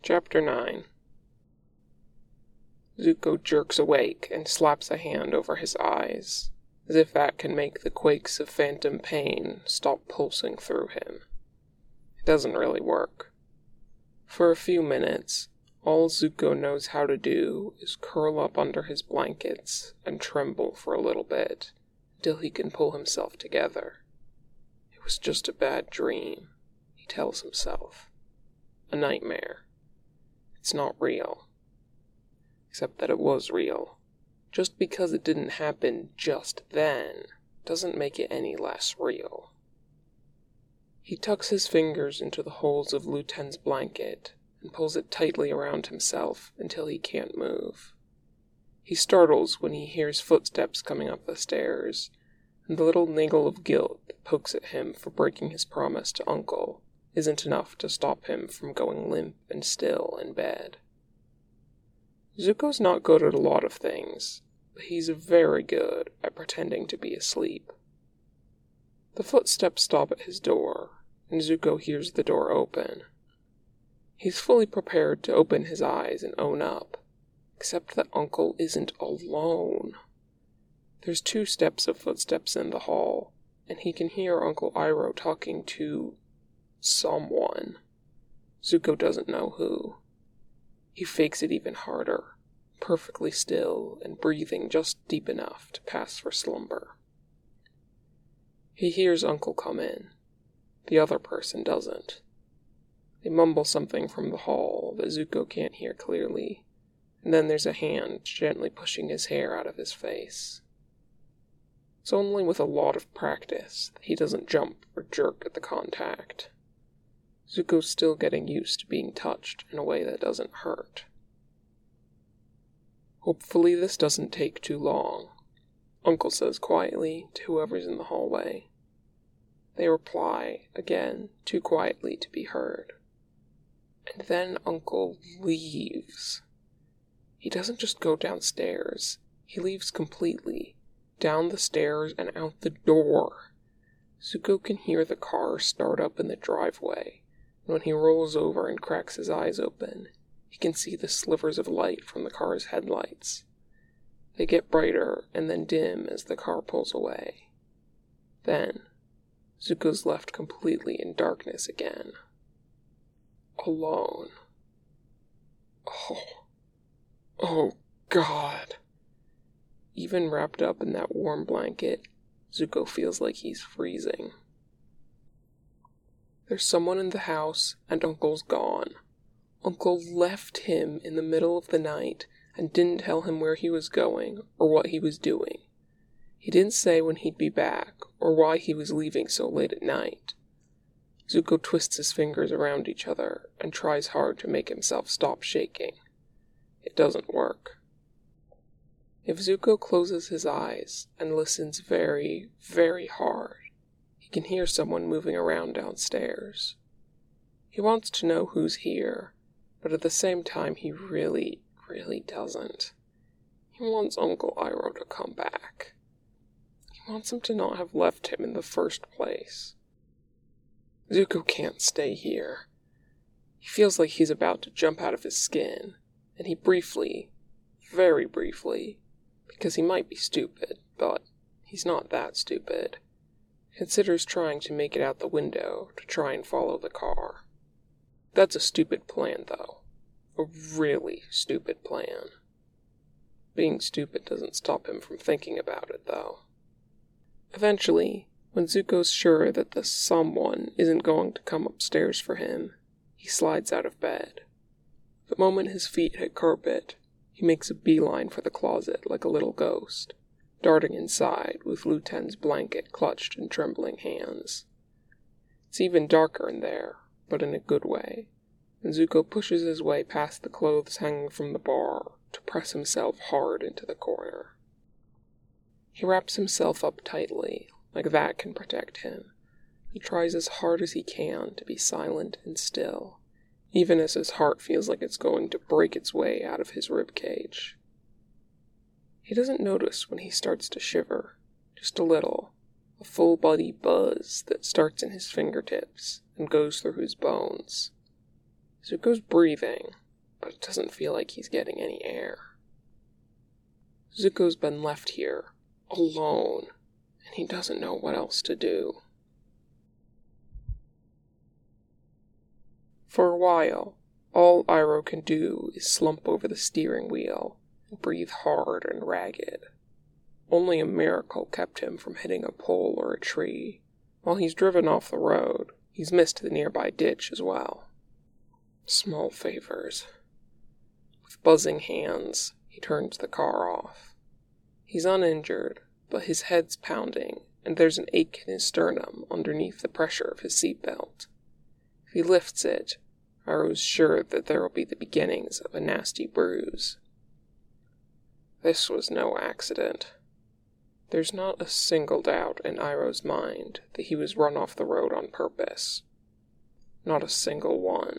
Chapter 9. Zuko jerks awake and slaps a hand over his eyes, as if that can make the quakes of phantom pain stop pulsing through him. It doesn't really work. For a few minutes, all Zuko knows how to do is curl up under his blankets and tremble for a little bit, until he can pull himself together. It was just a bad dream, he tells himself. A nightmare. It's not real. Except that it was real. Just because it didn't happen just then doesn't make it any less real. He tucks his fingers into the holes of Luten's blanket and pulls it tightly around himself until he can't move. He startles when he hears footsteps coming up the stairs, and the little niggle of guilt that pokes at him for breaking his promise to Uncle isn't enough to stop him from going limp and still in bed. Zuko's not good at a lot of things, but he's very good at pretending to be asleep. The footsteps stop at his door, and Zuko hears the door open. He's fully prepared to open his eyes and own up, except that Uncle isn't alone. There's 2 steps of footsteps in the hall, and he can hear Uncle Iroh talking to someone. Zuko doesn't know who. He fakes it even harder, perfectly still and breathing just deep enough to pass for slumber. He hears Uncle come in. The other person doesn't. They mumble something from the hall that Zuko can't hear clearly, and then there's a hand gently pushing his hair out of his face. It's only with a lot of practice that he doesn't jump or jerk at the contact. Zuko's still getting used to being touched in a way that doesn't hurt. Hopefully this doesn't take too long, Uncle says quietly to whoever's in the hallway. They reply, again, too quietly to be heard. And then Uncle leaves. He doesn't just go downstairs, he leaves completely, down the stairs and out the door. Zuko can hear the car start up in the driveway. When he rolls over and cracks his eyes open, he can see the slivers of light from the car's headlights. They get brighter and then dim as the car pulls away. Then, Zuko's left completely in darkness again. Alone. Oh God. Even wrapped up in that warm blanket, Zuko feels like he's freezing. There's someone in the house, and Uncle's gone. Uncle left him in the middle of the night and didn't tell him where he was going or what he was doing. He didn't say when he'd be back or why he was leaving so late at night. Zuko twists his fingers around each other and tries hard to make himself stop shaking. It doesn't work. If Zuko closes his eyes and listens very, very hard, he can hear someone moving around downstairs. He wants to know who's here, but at the same time he really doesn't. He wants Uncle Iroh to come back. He wants him to not have left him in the first place. Zuko can't stay here. He feels like he's about to jump out of his skin, and he briefly, very briefly, because he might be stupid, but he's not that stupid, considers trying to make it out the window to try and follow the car. That's a stupid plan, though. A really stupid plan. Being stupid doesn't stop him from thinking about it, though. Eventually, when Zuko's sure that the someone isn't going to come upstairs for him, he slides out of bed. The moment his feet hit carpet, he makes a beeline for the closet like a little ghost, darting inside with Luten's blanket clutched in trembling hands. It's even darker in there, but in a good way, and Zuko pushes his way past the clothes hanging from the bar to press himself hard into the corner. He wraps himself up tightly, like that can protect him. He tries as hard as he can to be silent and still, even as his heart feels like it's going to break its way out of his ribcage. He doesn't notice when he starts to shiver, just a little, a full-body buzz that starts in his fingertips and goes through his bones. Zuko's breathing, but it doesn't feel like he's getting any air. Zuko's been left here, alone, and he doesn't know what else to do. For a while, all Iroh can do is slump over the steering wheel and breathe hard and ragged. Only a miracle kept him from hitting a pole or a tree. While he's driven off the road, he's missed the nearby ditch as well. Small favors. With buzzing hands, he turns the car off. He's uninjured, but his head's pounding, and there's an ache in his sternum underneath the pressure of his seatbelt. If he lifts it, Iroh's sure that there will be the beginnings of a nasty bruise. This was no accident. There's not a single doubt in Iroh's mind that he was run off the road on purpose. Not a single one.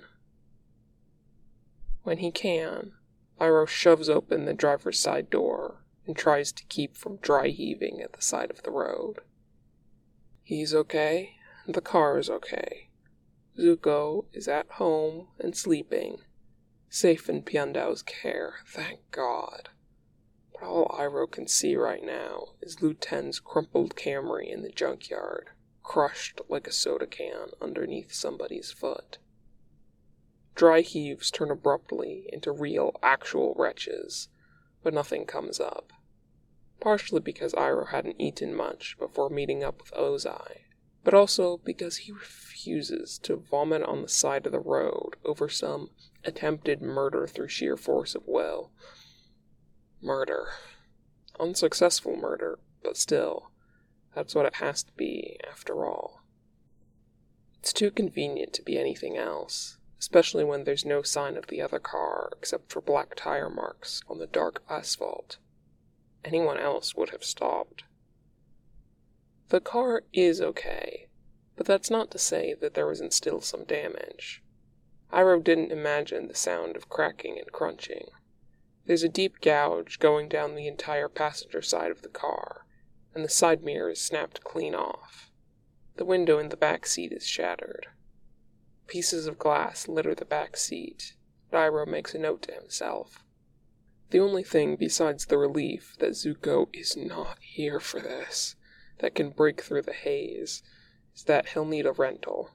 When he can, Iroh shoves open the driver's side door and tries to keep from dry heaving at the side of the road. He's okay, and the car is okay. Zuko is at home and sleeping, safe in Piandao's care, thank God. But all Iroh can see right now is Lu Ten's crumpled Camry in the junkyard, crushed like a soda can underneath somebody's foot. Dry heaves turn abruptly into real, actual retches, but nothing comes up. Partially because Iroh hadn't eaten much before meeting up with Ozai, but also because he refuses to vomit on the side of the road over some attempted murder through sheer force of will. Murder. Unsuccessful murder, but still, that's what it has to be, after all. It's too convenient to be anything else, especially when there's no sign of the other car except for black tire marks on the dark asphalt. Anyone else would have stopped. The car is okay, but that's not to say that there isn't still some damage. Iroh didn't imagine the sound of cracking and crunching. There's a deep gouge going down the entire passenger side of the car, and the side mirror is snapped clean off. The window in the back seat is shattered. Pieces of glass litter the back seat, but Iroh makes a note to himself. The only thing besides the relief that Zuko is not here for this, that can break through the haze, is that he'll need a rental.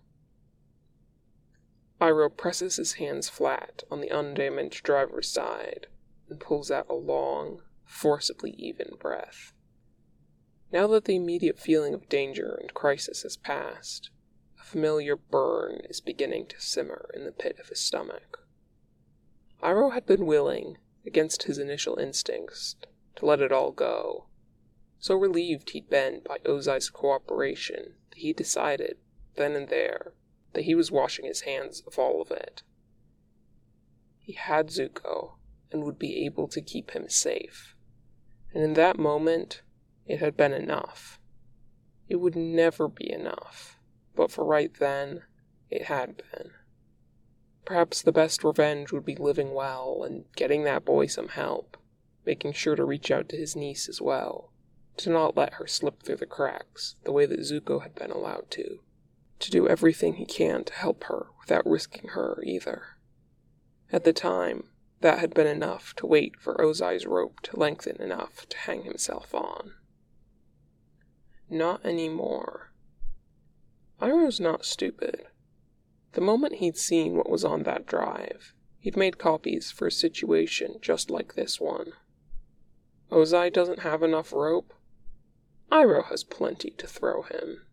Iroh presses his hands flat on the undamaged driver's side and pulls out a long, forcibly even breath. Now that the immediate feeling of danger and crisis has passed, a familiar burn is beginning to simmer in the pit of his stomach. Iroh had been willing, against his initial instincts, to let it all go. So relieved he'd been by Ozai's cooperation that he decided, then and there, that he was washing his hands of all of it. He had Zuko, and would be able to keep him safe. And in that moment, it had been enough. It would never be enough, but for right then, it had been. Perhaps the best revenge would be living well and getting that boy some help, making sure to reach out to his niece as well, to not let her slip through the cracks the way that Zuko had been allowed to do everything he can to help her without risking her either. At the time, that had been enough to wait for Ozai's rope to lengthen enough to hang himself on. Not anymore. Iroh's not stupid. The moment he'd seen what was on that drive, he'd made copies for a situation just like this one. Ozai doesn't have enough rope? Iroh has plenty to throw him.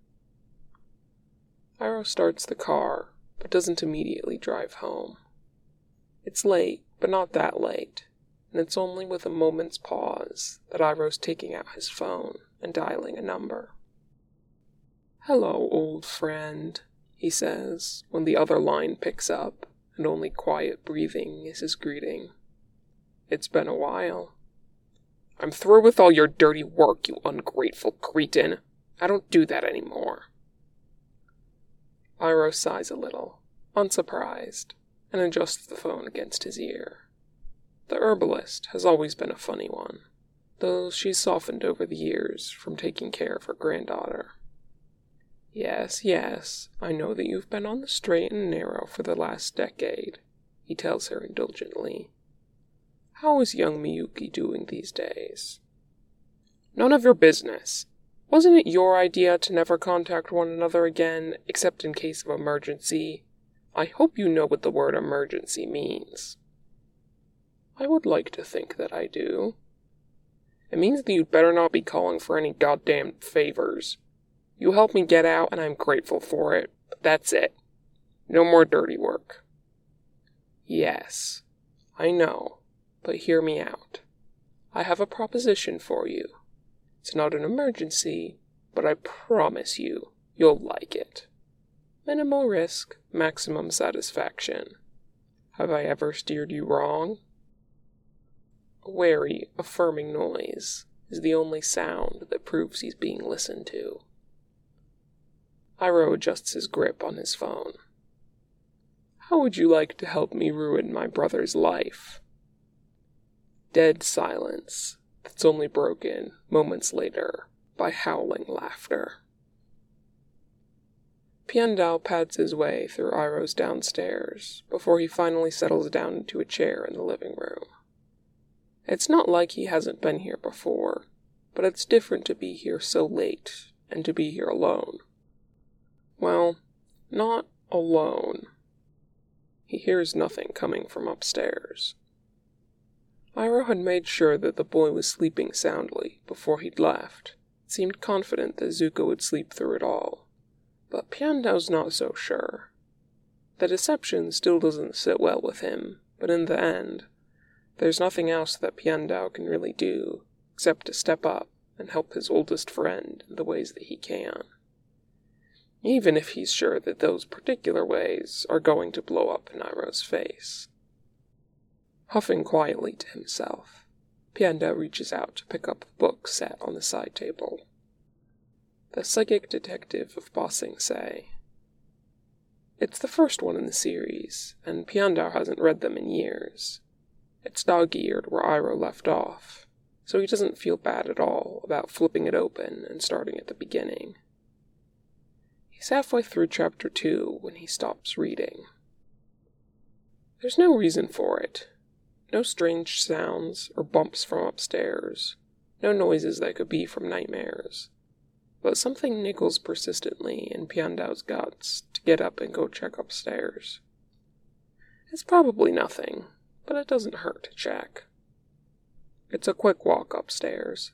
Iroh starts the car, but doesn't immediately drive home. It's late, but not that late, and it's only with a moment's pause that Iroh's taking out his phone and dialing a number. "Hello, old friend," he says, when the other line picks up, and only quiet breathing is his greeting. "It's been a while." "I'm through with all your dirty work, you ungrateful cretin. I don't do that anymore." Iroh sighs a little, unsurprised, and adjusts the phone against his ear. The herbalist has always been a funny one, though she's softened over the years from taking care of her granddaughter. Yes, I know that you've been on the straight and narrow for the last decade, he tells her indulgently. How is young Miyuki doing these days? None of your business. Wasn't it your idea to never contact one another again, except in case of emergency? I hope you know what the word emergency means. I would like to think that I do. It means that you'd better not be calling for any goddamn favors. You helped me get out, and I'm grateful for it, but that's it. No more dirty work. Yes, I know, but hear me out. I have a proposition for you. It's not an emergency, but I promise you, you'll like it. Minimal risk, maximum satisfaction. Have I ever steered you wrong? A wary, affirming noise is the only sound that proves he's being listened to. Iroh adjusts his grip on his phone. How would you like to help me ruin my brother's life? Dead silence that's only broken, moments later, by howling laughter. Piandao pads his way through Iroh's downstairs before he finally settles down into a chair in the living room. It's not like he hasn't been here before, but it's different to be here so late and to be here alone. Well, not alone. He hears nothing coming from upstairs. Iroh had made sure that the boy was sleeping soundly before he'd left. It seemed confident that Zuko would sleep through it all. But Piandao's not so sure. The deception still doesn't sit well with him, but in the end, there's nothing else that Piandao can really do except to step up and help his oldest friend in the ways that he can. Even if he's sure that those particular ways are going to blow up in Iroh's face. Huffing quietly to himself, Piandao reaches out to pick up the book set on the side table. The Psychic Detective of Ba Sing Se. It's the first one in the series, and Piandao hasn't read them in years. It's dog-eared where Iroh left off, so he doesn't feel bad at all about flipping it open and starting at the beginning. He's halfway through chapter 2 when he stops reading. There's no reason for it. No strange sounds or bumps from upstairs. No noises that could be from nightmares. But something niggles persistently in Piandao's guts to get up and go check upstairs. It's probably nothing, but it doesn't hurt to check. It's a quick walk upstairs.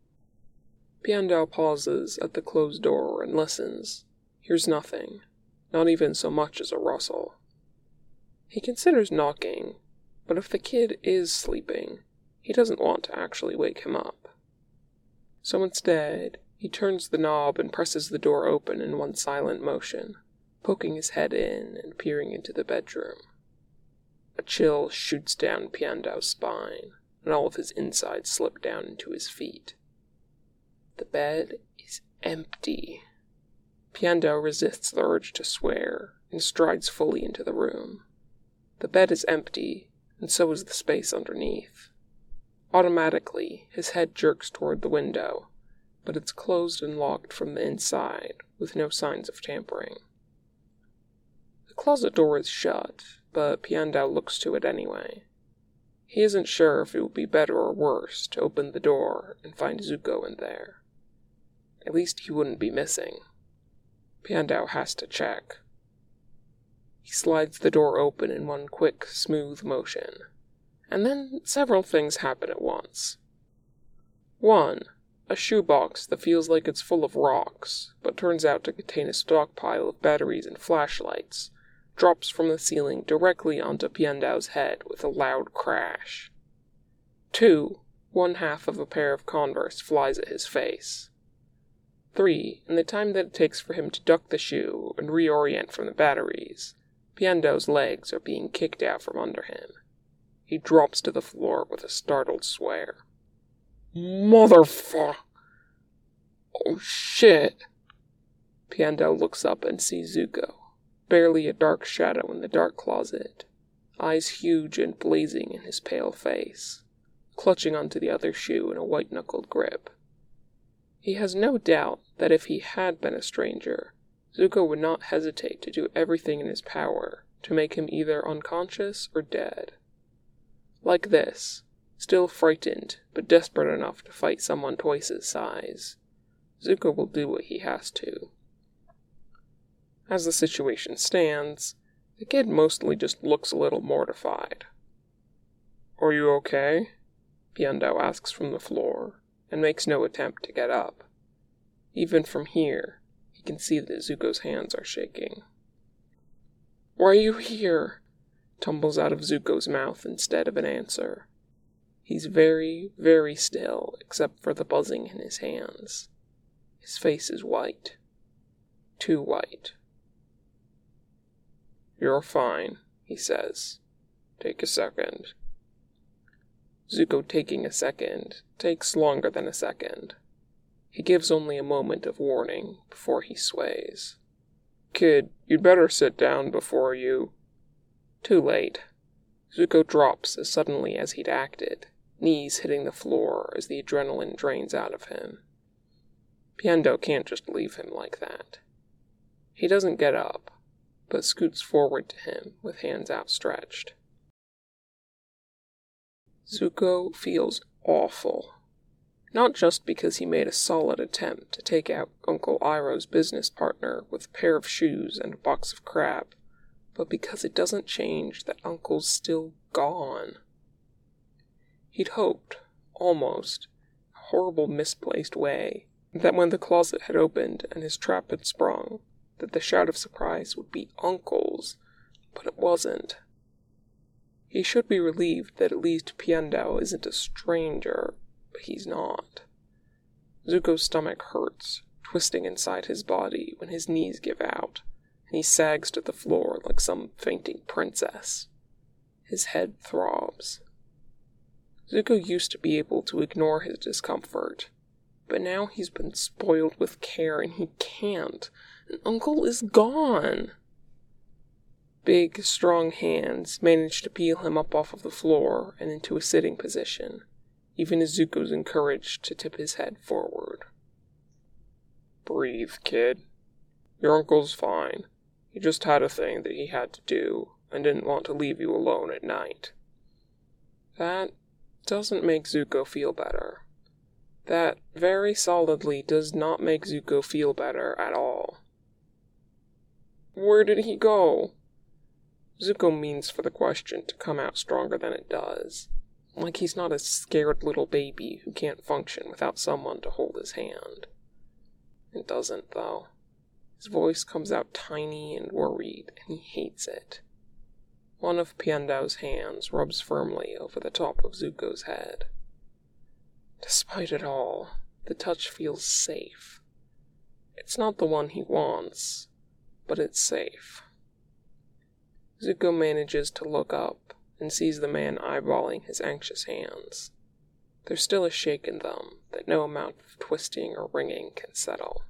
Piandao pauses at the closed door and listens. Hears nothing, not even so much as a rustle. He considers knocking, but if the kid is sleeping, he doesn't want to actually wake him up. So instead, he turns the knob and presses the door open in one silent motion, poking his head in and peering into the bedroom. A chill shoots down Piandao's spine, and all of his insides slip down into his feet. The bed is empty. Piandao resists the urge to swear and strides fully into the room. The bed is empty, and so is the space underneath. Automatically, his head jerks toward the window, but it's closed and locked from the inside, with no signs of tampering. The closet door is shut, but Piandao looks to it anyway. He isn't sure if it would be better or worse to open the door and find Zuko in there. At least he wouldn't be missing. Piandao has to check. He slides the door open in one quick, smooth motion, and then several things happen at once. 1. A shoebox that feels like it's full of rocks, but turns out to contain a stockpile of batteries and flashlights, drops from the ceiling directly onto Piandao's head with a loud crash. 2. One half of a pair of Converse flies at his face. 3. In the time that it takes for him to duck the shoe and reorient from the batteries, Piandao's legs are being kicked out from under him. He drops to the floor with a startled swear. Motherfuck! Oh shit! Piandao looks up and sees Zuko, barely a dark shadow in the dark closet, eyes huge and blazing in his pale face, clutching onto the other shoe in a white-knuckled grip. He has no doubt that if he had been a stranger, Zuko would not hesitate to do everything in his power to make him either unconscious or dead. Like this, still frightened but desperate enough to fight someone twice his size, Zuko will do what he has to. As the situation stands, the kid mostly just looks a little mortified. "Are you okay?" Piandao asks from the floor, and makes no attempt to get up. Even from here, he can see that Zuko's hands are shaking. "Why are you here?" tumbles out of Zuko's mouth instead of an answer. He's very, very still, except for the buzzing in his hands. His face is white. Too white. "You're fine," he says. "Take a second." Zuko taking a second takes longer than a second. He gives only a moment of warning before he sways. "Kid, you'd better sit down before you—" Too late. Zuko drops as suddenly as he'd acted, knees hitting the floor as the adrenaline drains out of him. Piandao can't just leave him like that. He doesn't get up, but scoots forward to him with hands outstretched. Zuko feels awful. Not just because he made a solid attempt to take out Uncle Iroh's business partner with a pair of shoes and a box of crab, but because it doesn't change that Uncle's still gone. He'd hoped, almost, a horrible misplaced way, that when the closet had opened and his trap had sprung, that the shout of surprise would be Uncle's, but it wasn't. He should be relieved that at least Piandao isn't a stranger, but he's not. Zuko's stomach hurts, twisting inside his body when his knees give out, and he sags to the floor like some fainting princess. His head throbs. Zuko used to be able to ignore his discomfort, but now he's been spoiled with care and he can't, and Uncle is gone. Big, strong hands manage to peel him up off of the floor and into a sitting position, even as Zuko's encouraged to tip his head forward. "Breathe, kid. Your uncle's fine. He just had a thing that he had to do, and didn't want to leave you alone at night." That doesn't make Zuko feel better. That very solidly does not make Zuko feel better at all. "Where did he go?" Zuko means for the question to come out stronger than it does, like he's not a scared little baby who can't function without someone to hold his hand. It doesn't, though. His voice comes out tiny and worried, and he hates it. One of Piandao's hands rubs firmly over the top of Zuko's head. Despite it all, the touch feels safe. It's not the one he wants, but it's safe. Zuko manages to look up and sees the man eyeballing his anxious hands. There's still a shake in them that no amount of twisting or wringing can settle.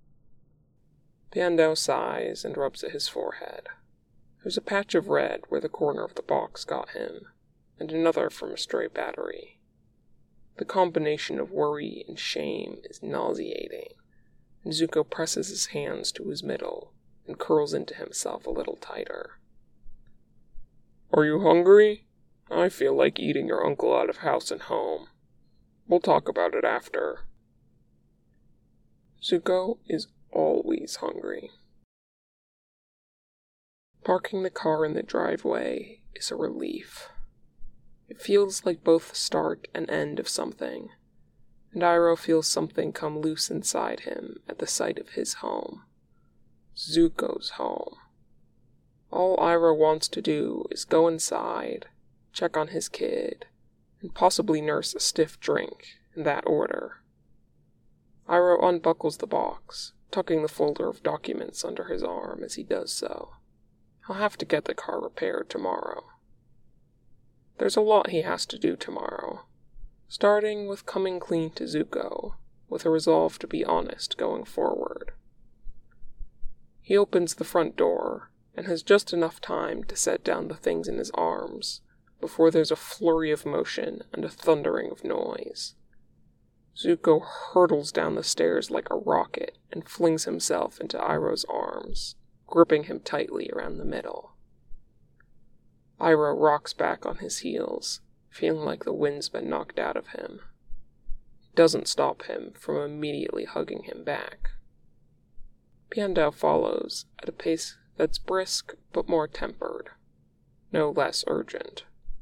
Piandao sighs and rubs at his forehead. There's a patch of red where the corner of the box got him, and another from a stray battery. The combination of worry and shame is nauseating, and Zuko presses his hands to his middle and curls into himself a little tighter. "Are you hungry? I feel like eating your uncle out of house and home. We'll talk about it after." Zuko is always hungry. Parking the car in the driveway is a relief. It feels like both the start and end of something, and Iroh feels something come loose inside him at the sight of his home. Zuko's home. All Iroh wants to do is go inside, check on his kid, and possibly nurse a stiff drink, in that order. Iroh unbuckles the box, tucking the folder of documents under his arm as he does so. He'll have to get the car repaired tomorrow. There's a lot he has to do tomorrow, starting with coming clean to Zuko, with a resolve to be honest going forward. He opens the front door, and has just enough time to set down the things in his arms, before there's a flurry of motion and a thundering of noise. Zuko hurtles down the stairs like a rocket and flings himself into Iroh's arms, gripping him tightly around the middle. Iroh rocks back on his heels, feeling like the wind's been knocked out of him. It doesn't stop him from immediately hugging him back. Piandao follows at a pace that's brisk but more tempered, no less urgent.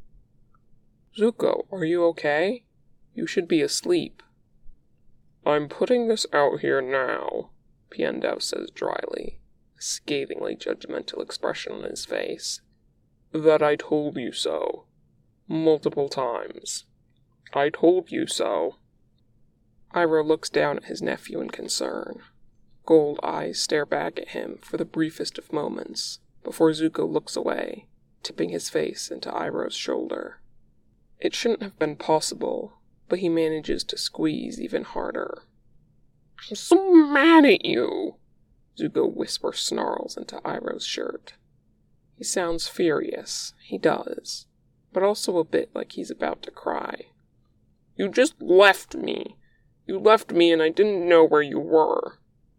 Zuko, are you okay? You should be asleep. I'm putting this out here now, Piandao says dryly, a scathingly judgmental expression on his face. That I told you so. Multiple times. I told you so. Iroh looks down at his nephew in concern. Gold eyes stare back at him for the briefest of moments, before Zuko looks away, tipping his face into Iroh's shoulder. It shouldn't have been possible, but he manages to squeeze even harder. I'm so mad at you, Zuko whisper snarls into Iroh's shirt. He sounds furious, he does, but also a bit like he's about to cry. You just left me. You left me and I didn't know where you were.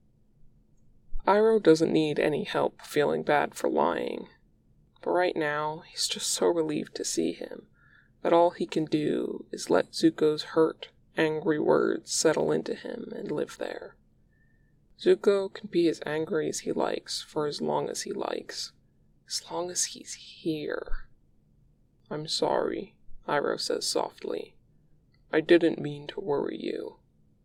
Iroh doesn't need any help feeling bad for lying, but right now he's just so relieved to see him that all he can do is let Zuko's hurt, angry words settle into him and live there. Zuko can be as angry as he likes for as long as he likes, as long as he's here. I'm sorry, Iroh says softly. I didn't mean to worry you.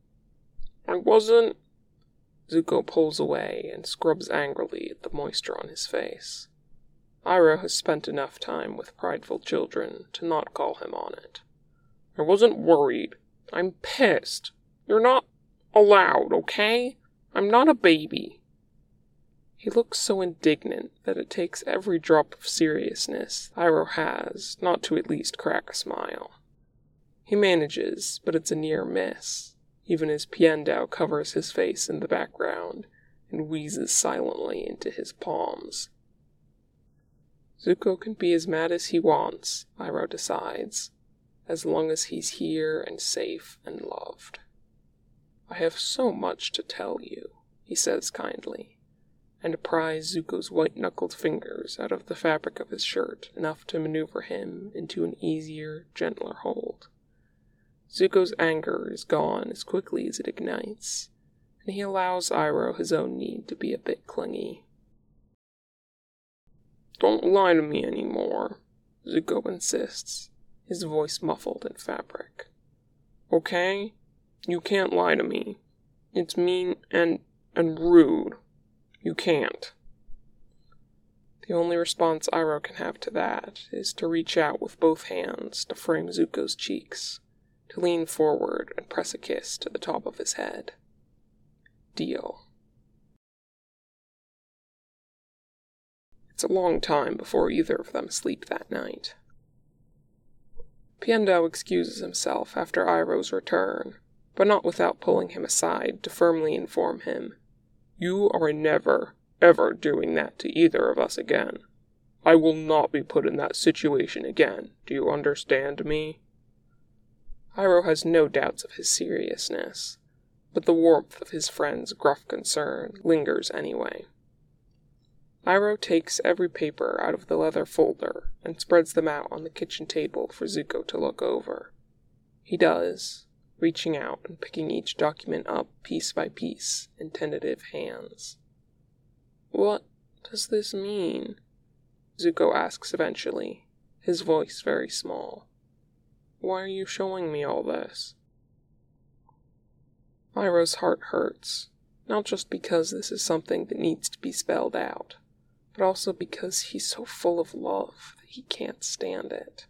I wasn't... Zuko pulls away and scrubs angrily at the moisture on his face. Iroh has spent enough time with prideful children to not call him on it. I wasn't worried. I'm pissed. You're not allowed, okay? I'm not a baby. He looks so indignant that it takes every drop of seriousness Iroh has not to at least crack a smile. He manages, but it's a near miss, even as Piandao covers his face in the background and wheezes silently into his palms. Zuko can be as mad as he wants, Iroh decides, as long as he's here and safe and loved. I have so much to tell you, he says kindly, and pries Zuko's white-knuckled fingers out of the fabric of his shirt enough to maneuver him into an easier, gentler hold. Zuko's anger is gone as quickly as it ignites, and he allows Iroh his own need to be a bit clingy. Don't lie to me anymore, Zuko insists, his voice muffled in fabric. Okay? You can't lie to me. It's mean and rude. You can't. The only response Iroh can have to that is to reach out with both hands to frame Zuko's cheeks, to lean forward and press a kiss to the top of his head. Deal. It's a long time before either of them sleep that night. Piandao excuses himself after Iroh's return, but not without pulling him aside to firmly inform him, You are never, ever doing that to either of us again. I will not be put in that situation again, do you understand me? Iroh has no doubts of his seriousness, but the warmth of his friend's gruff concern lingers anyway. Iroh takes every paper out of the leather folder and spreads them out on the kitchen table for Zuko to look over. He does, reaching out and picking each document up piece by piece in tentative hands. What does this mean? Zuko asks eventually, his voice very small. Why are you showing me all this? Iroh's heart hurts, not just because this is something that needs to be spelled out, but also because he's so full of love that he can't stand it.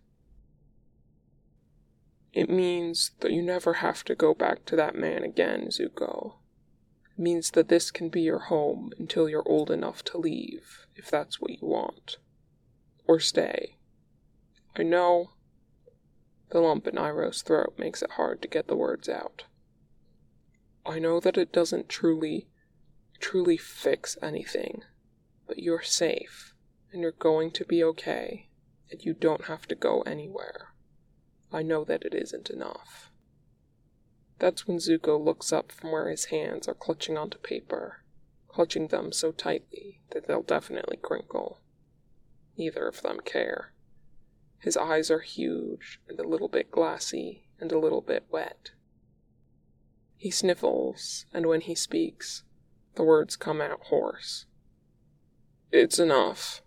It means that you never have to go back to that man again, Zuko. It means that this can be your home until you're old enough to leave, if that's what you want. Or stay. I know. The lump in Iroh's throat makes it hard to get the words out. I know that it doesn't truly fix anything, but you're safe, and you're going to be okay, and you don't have to go anywhere. I know that it isn't enough. That's when Zuko looks up from where his hands are clutching onto paper, clutching them so tightly that they'll definitely crinkle. Neither of them care. His eyes are huge and a little bit glassy and a little bit wet. He sniffles, and when he speaks, the words come out hoarse. "It's enough."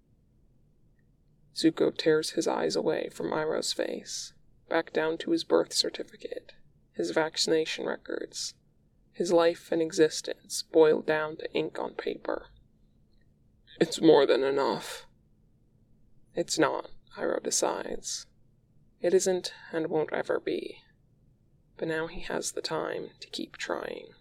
Zuko tears his eyes away from Iroh's face, back down to his birth certificate, his vaccination records, his life and existence boiled down to ink on paper. "It's more than enough." It's not, Iroh decides. It isn't and won't ever be. But now he has the time to keep trying.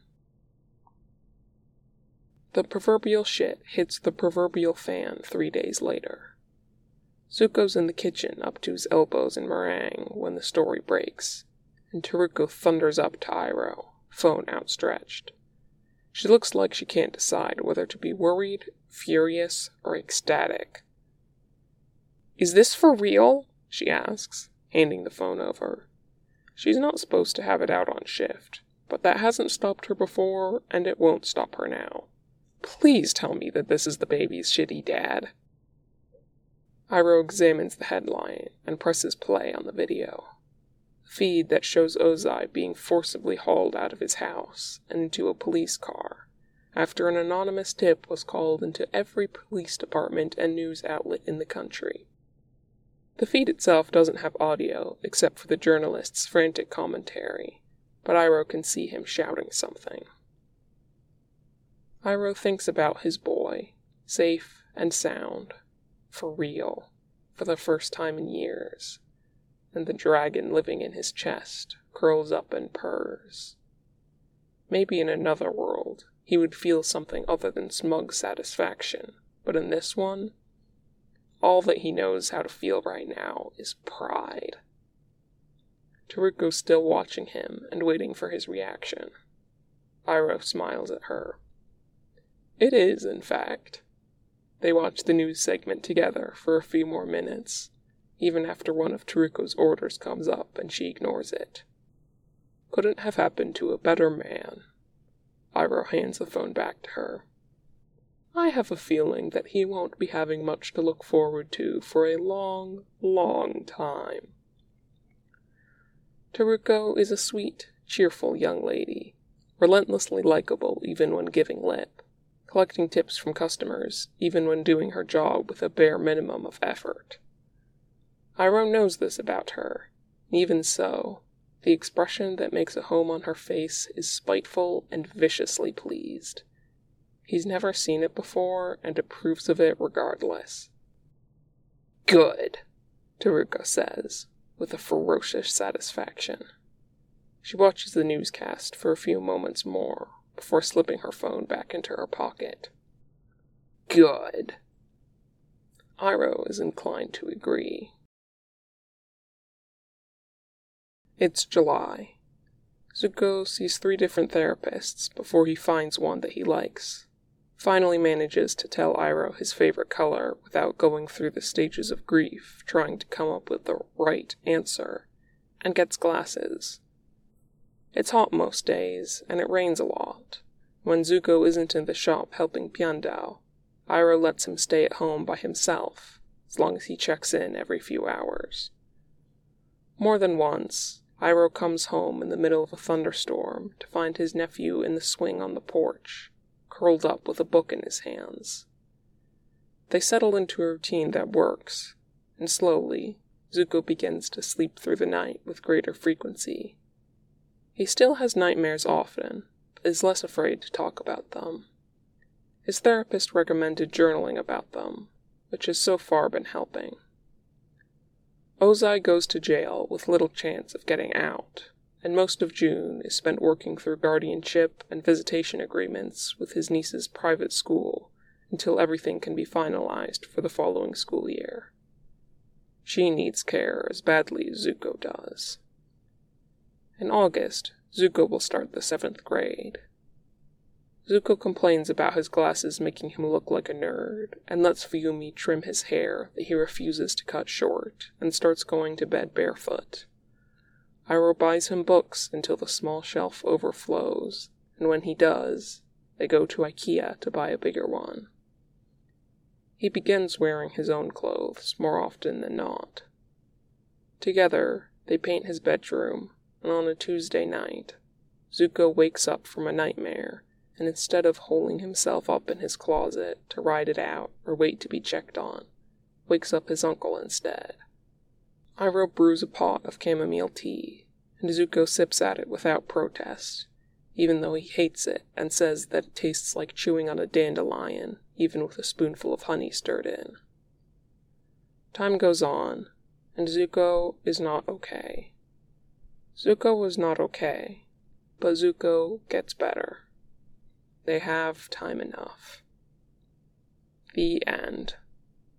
The proverbial shit hits the proverbial fan 3 days later. Zuko's in the kitchen up to his elbows in meringue when the story breaks, and Tarico thunders up to Iroh, phone outstretched. She looks like she can't decide whether to be worried, furious, or ecstatic. "Is this for real?" she asks, handing the phone over. She's not supposed to have it out on shift, but that hasn't stopped her before, and it won't stop her now. Please tell me that this is the baby's shitty dad. Iroh examines the headline and presses play on the video. A feed that shows Ozai being forcibly hauled out of his house and into a police car, after an anonymous tip was called into every police department and news outlet in the country. The feed itself doesn't have audio except for the journalist's frantic commentary, but Iroh can see him shouting something. Iroh thinks about his boy, safe and sound, for real, for the first time in years, and the dragon living in his chest curls up and purrs. Maybe in another world he would feel something other than smug satisfaction, but in this one, all that he knows how to feel right now is pride. Tarico's still watching him and waiting for his reaction. Iroh smiles at her. It is, in fact. They watch the news segment together for a few more minutes, even after one of Tarico's orders comes up and she ignores it. Couldn't have happened to a better man. Iroh hands the phone back to her. I have a feeling that he won't be having much to look forward to for a long, long time. Tarico is a sweet, cheerful young lady, relentlessly likable even when giving lip, collecting tips from customers even when doing her job with a bare minimum of effort. Iroh knows this about her. Even so, the expression that makes a home on her face is spiteful and viciously pleased. He's never seen it before and approves of it regardless. Good, Tarico says, with a ferocious satisfaction. She watches the newscast for a few moments more before slipping her phone back into her pocket. Good. Iroh is inclined to agree. It's July. Zuko sees 3 different therapists before he finds one that he likes. Finally manages to tell Iroh his favorite color without going through the stages of grief trying to come up with the right answer, and gets glasses. It's hot most days, and it rains a lot. When Zuko isn't in the shop helping Piandao, Iroh lets him stay at home by himself, as long as he checks in every few hours. More than once, Iroh comes home in the middle of a thunderstorm to find his nephew in the swing on the porch, curled up with a book in his hands. They settle into a routine that works, and slowly, Zuko begins to sleep through the night with greater frequency. He still has nightmares often, but is less afraid to talk about them. His therapist recommended journaling about them, which has so far been helping. Ozai goes to jail with little chance of getting out, and most of June is spent working through guardianship and visitation agreements with his niece's private school until everything can be finalized for the following school year. She needs care as badly as Zuko does. In August, Zuko will start the 7th grade. Zuko complains about his glasses making him look like a nerd, and lets Fuyumi trim his hair that he refuses to cut short, and starts going to bed barefoot. Iroh buys him books until the small shelf overflows, and when he does, they go to IKEA to buy a bigger one. He begins wearing his own clothes more often than not. Together, they paint his bedroom, and on a Tuesday night, Zuko wakes up from a nightmare, and instead of holding himself up in his closet to ride it out or wait to be checked on, wakes up his uncle instead. Iroh brews a pot of chamomile tea, and Zuko sips at it without protest, even though he hates it and says that it tastes like chewing on a dandelion, even with a spoonful of honey stirred in. Time goes on, and Zuko is not okay. Zuko was not okay, but Zuko gets better. They have time enough. The end.